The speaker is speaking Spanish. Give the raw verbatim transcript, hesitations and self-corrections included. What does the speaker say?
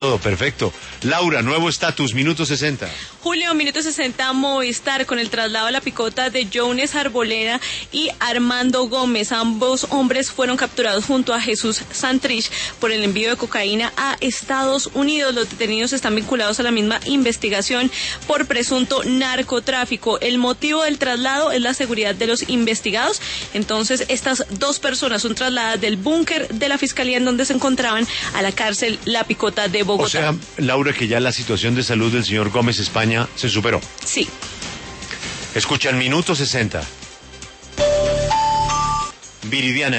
Todo perfecto. Laura, nuevo estatus, minuto sesenta. Julio, minuto sesenta, Movistar con el traslado a la picota de Jones Arboleda y Armando Gómez. Ambos hombres fueron capturados junto a Jesús Santrich por el envío de cocaína a Estados Unidos. Los detenidos están vinculados a la misma investigación por presunto narcotráfico. El motivo del traslado es la seguridad de los investigados. Entonces, estas dos personas son trasladadas del búnker de la Fiscalía en donde se encontraban a la cárcel La Picota de Bogotá. O sea, Laura, que ya la situación de salud del señor Gómez España se superó. Sí. Escucha el minuto sesenta. Viridiana.